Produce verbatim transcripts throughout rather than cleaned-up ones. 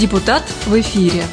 Депутат в эфире.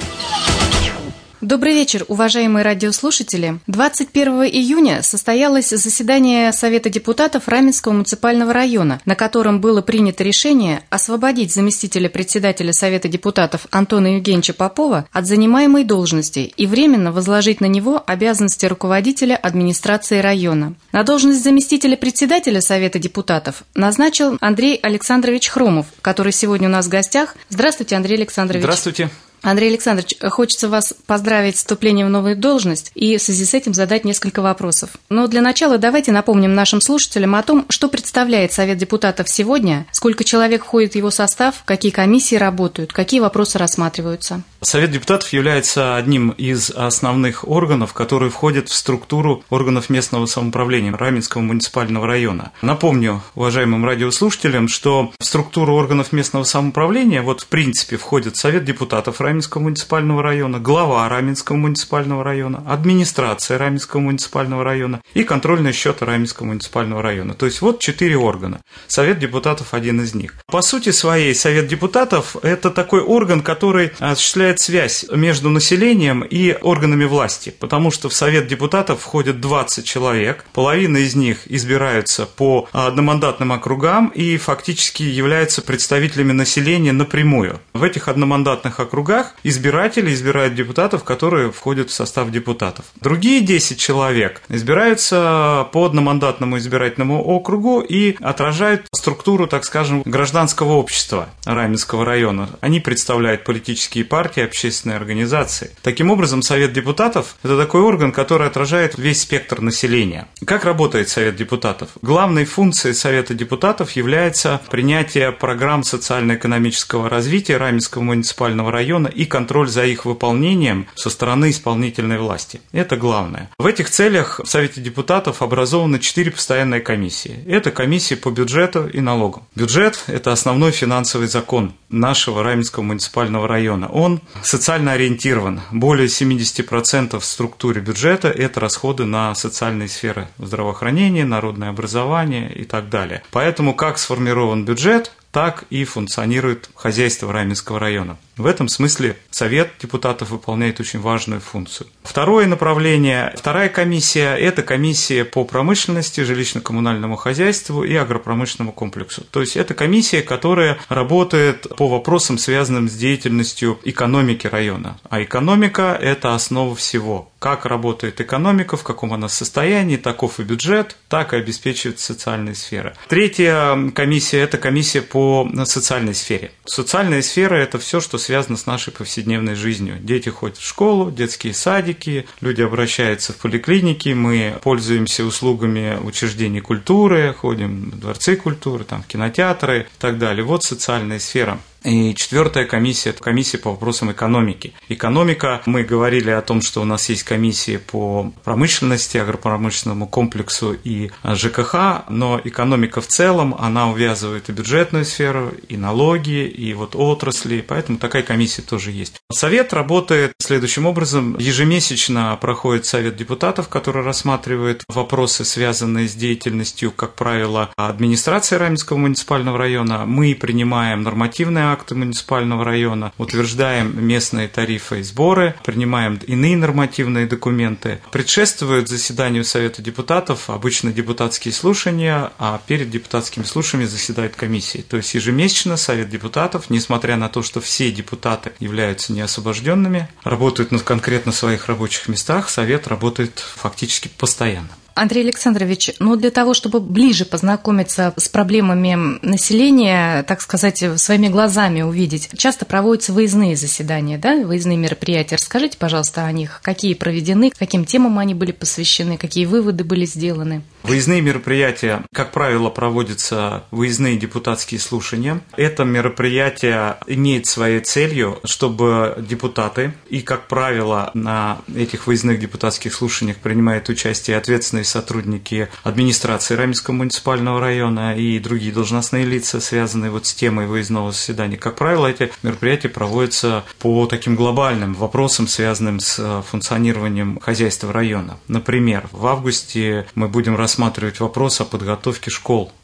Добрый вечер, уважаемые радиослушатели. двадцать первого июня состоялось заседание Совета депутатов Раменского муниципального района, на котором было принято решение освободить заместителя председателя Совета депутатов Антона Евгеньевича Попова от занимаемой должности и временно возложить на него обязанности руководителя администрации района. На должность заместителя председателя Совета депутатов назначил Андрей Александрович Хромов, который сегодня у нас в гостях. Здравствуйте, Андрей Александрович. Здравствуйте. Андрей Александрович, хочется вас поздравить с вступлением в новую должность и в связи с этим задать несколько вопросов. Но для начала давайте напомним нашим слушателям о том, что представляет Совет депутатов сегодня, сколько человек входит в его состав, какие комиссии работают, какие вопросы рассматриваются. Совет депутатов является одним из основных органов, которые входят в структуру органов местного самоуправления Раменского муниципального района. Напомню уважаемым радиослушателям, что в структуру органов местного самоуправления вот в принципе входит Совет депутатов Раменского муниципального района, глава Раменского муниципального района, администрация Раменского муниципального района и контрольный счет Раменского муниципального района. То есть вот четыре органа. Совет депутатов один из них. По сути своей Совет депутатов – это такой орган, который осуществляет связь между населением и органами власти, потому что в Совет депутатов входят двадцать человек, половина из них избираются по одномандатным округам и фактически являются представителями населения напрямую. В этих одномандатных округах избиратели избирают депутатов, которые входят в состав депутатов. Другие десять человек избираются по одномандатному избирательному округу и отражают структуру, так скажем, гражданского общества Раменского района. Они представляют политические партии, общественные организации. Таким образом, Совет депутатов – это такой орган, который отражает весь спектр населения. Как работает Совет депутатов? Главной функцией Совета депутатов является принятие программ социально-экономического развития Раменского муниципального района и контроль за их выполнением со стороны исполнительной власти. Это главное. В этих целях в Совете депутатов образованы четыре постоянные комиссии. Это комиссии по бюджету и налогам. Бюджет – это основной финансовый закон нашего Раменского муниципального района. Он социально ориентирован. Более семьдесят процентов в структуре бюджета – это расходы на социальные сферы здравоохранения, народное образование и так далее. Поэтому как сформирован бюджет, так и функционирует хозяйство Раменского района. В этом смысле Совет депутатов выполняет очень важную функцию. Второе направление, вторая комиссия – это комиссия по промышленности, жилищно-коммунальному хозяйству и агропромышленному комплексу. То есть это комиссия, которая работает по вопросам, связанным с деятельностью экономики района. А экономика – это основа всего. Как работает экономика, в каком она состоянии, таков и бюджет, так и обеспечивает социальные сферы. Третья комиссия – это комиссия по социальной сфере. Социальная сфера – это все, что связано с нашей повседневной жизнью. Дети ходят в школу, детские садики, люди обращаются в поликлиники, мы пользуемся услугами учреждений культуры, ходим в дворцы культуры, там, в кинотеатры и так далее. Вот социальная сфера. И четвертая комиссия – это комиссия по вопросам экономики. Экономика, мы говорили о том, что у нас есть комиссии по промышленности, агропромышленному комплексу и ЖКХ, но экономика в целом, она увязывает и бюджетную сферу, и налоги, и вот отрасли, поэтому такая комиссия тоже есть. Совет работает следующим образом. Ежемесячно проходит Совет депутатов, который рассматривает вопросы, связанные с деятельностью, как правило, администрации Раменского муниципального района. Мы принимаем нормативные акты муниципального района, утверждаем местные тарифы и сборы, принимаем иные нормативные документы. Предшествуют заседанию Совета депутатов обычно депутатские слушания, а перед депутатскими слушаниями заседают комиссии. То есть ежемесячно Совет депутатов, несмотря на то, что все депутаты являются неосвобожденными, работают на конкретно своих рабочих местах, Совет работает фактически постоянно. Андрей Александрович, ну для того, чтобы ближе познакомиться с проблемами населения, так сказать, своими глазами увидеть, часто проводятся выездные заседания, да, выездные мероприятия. Расскажите, пожалуйста, о них, какие проведены, каким темам они были посвящены, какие выводы были сделаны. Выездные мероприятия, как правило, проводятся выездные депутатские слушания. Это мероприятие имеет своей целью, чтобы депутаты, и, как правило, на этих выездных депутатских слушаниях принимают участие ответственные сотрудники администрации Раменского муниципального района и другие должностные лица, связанные вот с темой выездного заседания. Как правило, эти мероприятия проводятся по таким глобальным вопросам, связанным с функционированием хозяйства района. Например, в августе мы будем рассматривать вопрос о подготовке школ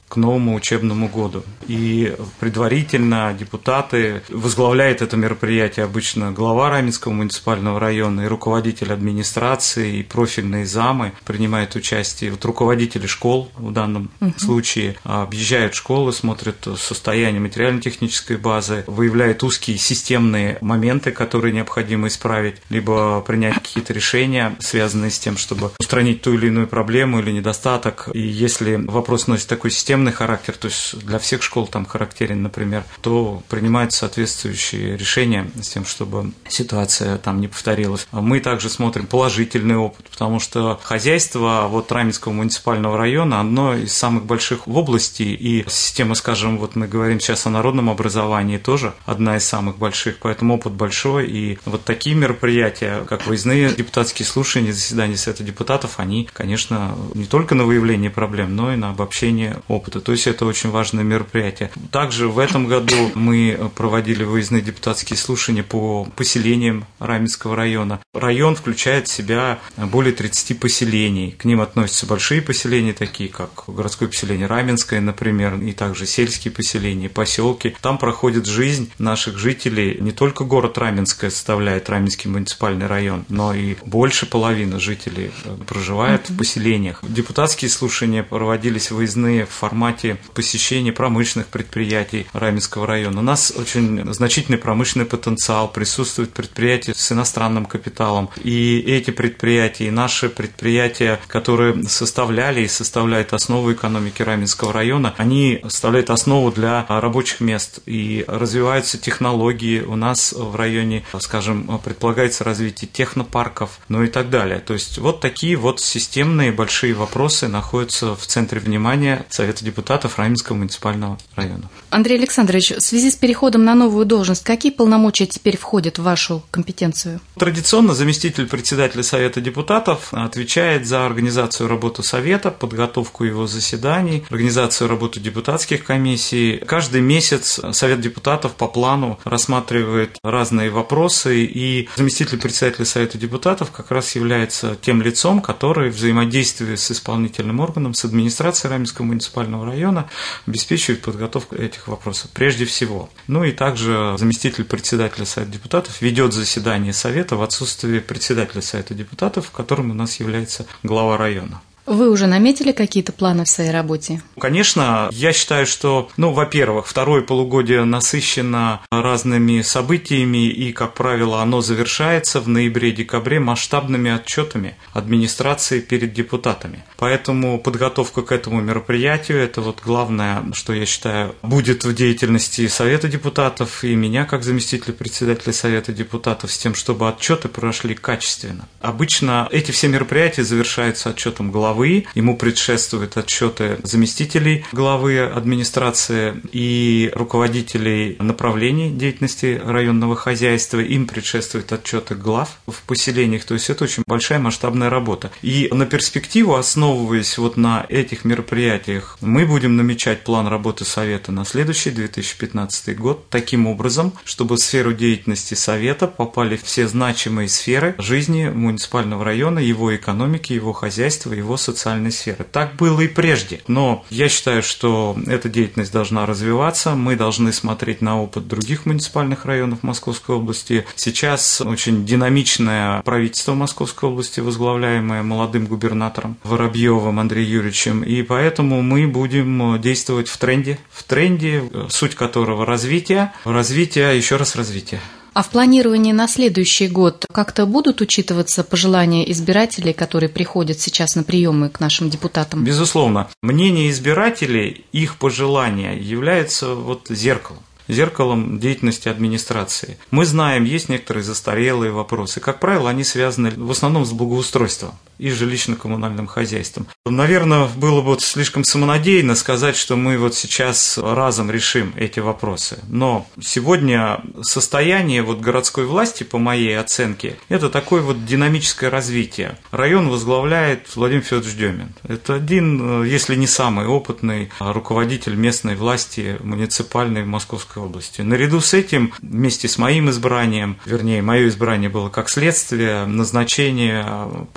к новому учебному году. И предварительно депутаты, возглавляет это мероприятие обычно глава Раменского муниципального района и руководитель администрации, и профильные замы принимают участие. Вот руководители школ в данном угу. случае объезжают школы, смотрят состояние материально-технической базы, выявляют узкие системные моменты, которые необходимо исправить, либо принять какие-то решения, связанные с тем, чтобы устранить ту или иную проблему или недостаток. И если вопрос носит такой системный характер, то есть для всех школ там характерен, например, то принимаются соответствующие решения с тем, чтобы ситуация там не повторилась. Мы также смотрим положительный опыт, потому что хозяйство вот Раменского муниципального района одно из самых больших в области, и система, скажем, вот мы говорим сейчас о народном образовании, тоже одна из самых больших, поэтому опыт большой, и вот такие мероприятия, как выездные депутатские слушания, заседания Совета депутатов, они, конечно, не только на выявление проблем, но и на обобщение опыта. То есть это очень важное мероприятие. Также в этом году мы проводили выездные депутатские слушания по поселениям Раменского района. Район включает в себя более тридцати поселений. К ним относятся большие поселения, такие как городское поселение Раменское, например, и также сельские поселения, поселки. Там проходит жизнь наших жителей. Не только город Раменское составляет Раменский муниципальный район, но и больше половины жителей проживает в поселениях. Депутатские слушания проводились выездные в формате посещения промышленных предприятий Раменского района. У нас очень значительный промышленный потенциал, присутствуют предприятия с иностранным капиталом. И эти предприятия, и наши предприятия, которые составляли и составляют основу экономики Раменского района, они составляют основу для рабочих мест. И развиваются технологии. У нас в районе, скажем, предполагается развитие технопарков, ну и так далее. То есть вот такие вот системные большие вопросы находятся в центре внимания Совета депутатов Раменского муниципального района. Андрей Александрович, в связи с переходом на новую должность, какие полномочия теперь входят в вашу компетенцию? Традиционно заместитель председателя Совета депутатов отвечает за организацию работы Совета, подготовку его заседаний, организацию работы депутатских комиссий. Каждый месяц Совет депутатов по плану рассматривает разные вопросы, и заместитель председателя Совета депутатов как раз является тем лицом, который взаимодействует с исполнительным органом, с администрацией Раменского муниципального района, обеспечивает подготовку этих вопросов прежде всего. Ну и также заместитель председателя Совета депутатов ведет заседание Совета в отсутствие председателя Совета депутатов, которым у нас является глава района. Вы уже наметили какие-то планы в своей работе? Конечно, я считаю, что, ну, во-первых, второе полугодие насыщено разными событиями, и, как правило, оно завершается в ноябре-декабре масштабными отчетами администрации перед депутатами. Поэтому подготовка к этому мероприятию – это вот главное, что я считаю, будет в деятельности Совета депутатов и меня, как заместителя председателя Совета депутатов, с тем, чтобы отчеты прошли качественно. Обычно эти все мероприятия завершаются отчетом главы. Ему предшествуют отчеты заместителей главы администрации и руководителей направлений деятельности районного хозяйства. Им предшествуют отчеты глав в поселениях. То есть это очень большая масштабная работа. И на перспективу, основываясь вот на этих мероприятиях, мы будем намечать план работы Совета на следующий две тысячи пятнадцатый год таким образом, чтобы в сферу деятельности Совета попали все значимые сферы жизни муниципального района, его экономики, его хозяйства, его социальной сферы. Так было и прежде. Но я считаю, что эта деятельность должна развиваться. Мы должны смотреть на опыт других муниципальных районов Московской области. Сейчас очень динамичное правительство Московской области, возглавляемое молодым губернатором Воробьевым Андреем Юрьевичем. И поэтому мы будем действовать в тренде. В тренде, суть которого развитие. Развитие, еще раз развитие. А в планировании на следующий год как-то будут учитываться пожелания избирателей, которые приходят сейчас на приемы к нашим депутатам? Безусловно. Мнение избирателей, их пожелания являются вот зеркалом. зеркалом деятельности администрации. Мы знаем, есть некоторые застарелые вопросы. Как правило, они связаны в основном с благоустройством и жилищно-коммунальным хозяйством. Наверное, было бы слишком самонадеянно сказать, что мы вот сейчас разом решим эти вопросы. Но сегодня состояние вот городской власти, по моей оценке, это такое вот динамическое развитие. Район возглавляет Владимир Федорович Демин. Это один, если не самый опытный руководитель местной власти муниципальной в Московской области. Наряду с этим, вместе с моим избранием, вернее, мое избрание было как следствие, назначение Попова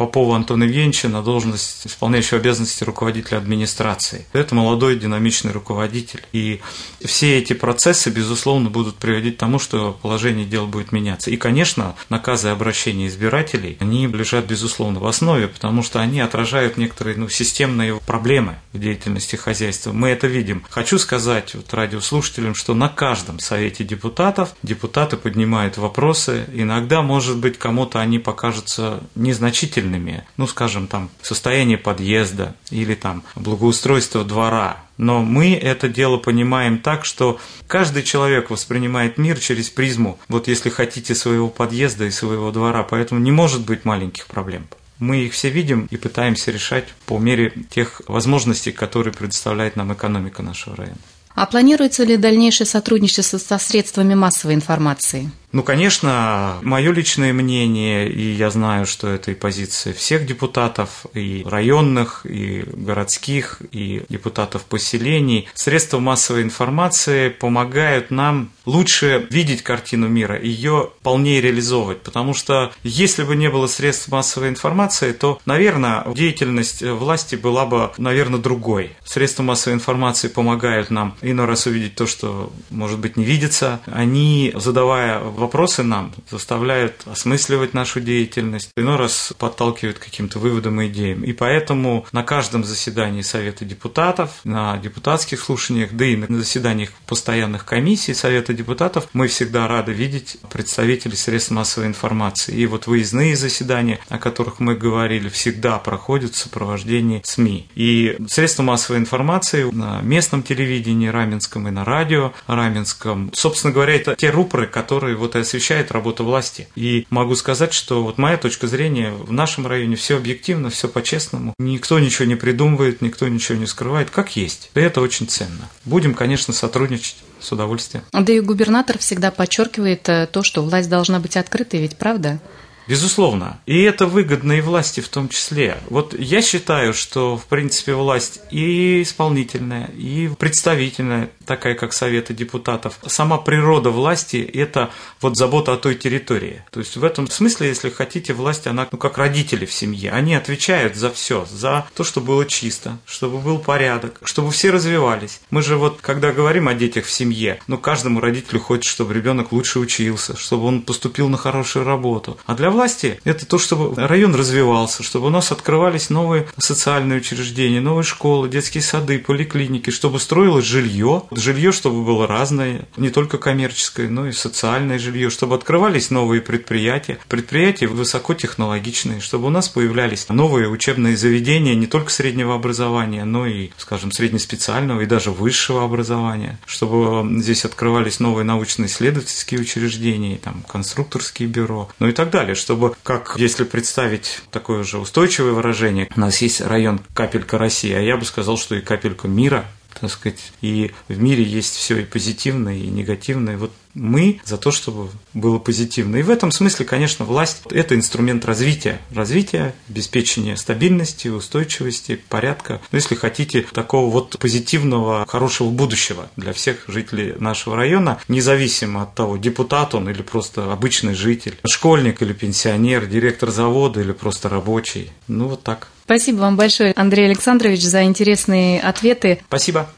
Антона Евгеньевича на должность исполняющего обязанности руководителя администрации. Это молодой динамичный руководитель. И все эти процессы, безусловно, будут приводить к тому, что положение дел будет меняться. И, конечно, наказы и обращения избирателей, они лежат, безусловно, в основе, потому что они отражают некоторые ну, системные проблемы в деятельности хозяйства. Мы это видим. Хочу сказать вот, радиослушателям, что на каждом совете депутатов депутаты поднимают вопросы. Иногда, может быть, кому-то они покажутся незначительными. Ну, скажем, там, состояние подъезда или там благоустройство двора. Но мы это дело понимаем так, что каждый человек воспринимает мир через призму, вот если хотите, своего подъезда и своего двора, поэтому не может быть маленьких проблем. Мы их все видим и пытаемся решать по мере тех возможностей, которые предоставляет нам экономика нашего района. А планируется ли дальнейшее сотрудничество со средствами массовой информации? Ну, конечно, мое личное мнение, и я знаю, что это и позиция всех депутатов, и районных, и городских, и депутатов поселений. Средства массовой информации помогают нам лучше видеть картину мира, ее полнее реализовывать, потому что если бы не было средств массовой информации, то, наверное, деятельность власти была бы, наверное, другой. Средства массовой информации помогают нам иной раз увидеть то, что, может быть, не видится. Они, задавая вопросы нам, заставляют осмысливать нашу деятельность, иной раз подталкивают к каким-то выводам и идеям. И поэтому на каждом заседании Совета депутатов, на депутатских слушаниях, да и на заседаниях постоянных комиссий Совета депутатов мы всегда рады видеть представителей средств массовой информации. И вот выездные заседания, о которых мы говорили, всегда проходят в сопровождении СМИ. И средства массовой информации на местном телевидении Раменском и на радио Раменском, собственно говоря, это те рупоры, которые вот и освещают работу власти. И могу сказать, что вот моя точка зрения, в нашем районе все объективно, все по-честному. Никто ничего не придумывает, никто ничего не скрывает, как есть. И это очень ценно. Будем, конечно, сотрудничать с удовольствием. Да и губернатор всегда подчеркивает то, что власть должна быть открытой, ведь правда? Безусловно. И это выгодно и власти в том числе. Вот я считаю, что, в принципе, власть и исполнительная, и представительная, такая как Советы депутатов, сама природа власти – это вот забота о той территории. То есть в этом смысле, если хотите, власть, она ну, как родители в семье. Они отвечают за все, за то, чтобы было чисто, чтобы был порядок, чтобы все развивались. Мы же вот, когда говорим о детях в семье, ну, каждому родителю хочется, чтобы ребенок лучше учился, чтобы он поступил на хорошую работу. А для власти это то, чтобы район развивался, чтобы у нас открывались новые социальные учреждения, новые школы, детские сады, поликлиники, чтобы строилось жилье, жилье, чтобы было разное, не только коммерческое, но и социальное жилье, чтобы открывались новые предприятия, предприятия высокотехнологичные, чтобы у нас появлялись новые учебные заведения не только среднего образования, но и, скажем, среднеспециального и даже высшего образования, чтобы здесь открывались новые научно-исследовательские учреждения, там, конструкторские бюро, ну и так далее, чтобы, как если представить такое же устойчивое выражение, у нас есть район капелька России, а я бы сказал, что и капелька мира, так сказать, и в мире есть все и позитивное, и негативное. Вот мы за то, чтобы было позитивно. И в этом смысле, конечно, власть – это инструмент развития. Развития, обеспечения стабильности, устойчивости, порядка. Ну, если хотите, такого вот позитивного, хорошего будущего для всех жителей нашего района, независимо от того, депутат он или просто обычный житель, школьник или пенсионер, директор завода или просто рабочий. Ну, вот так. Спасибо вам большое, Андрей Александрович, за интересные ответы. Спасибо.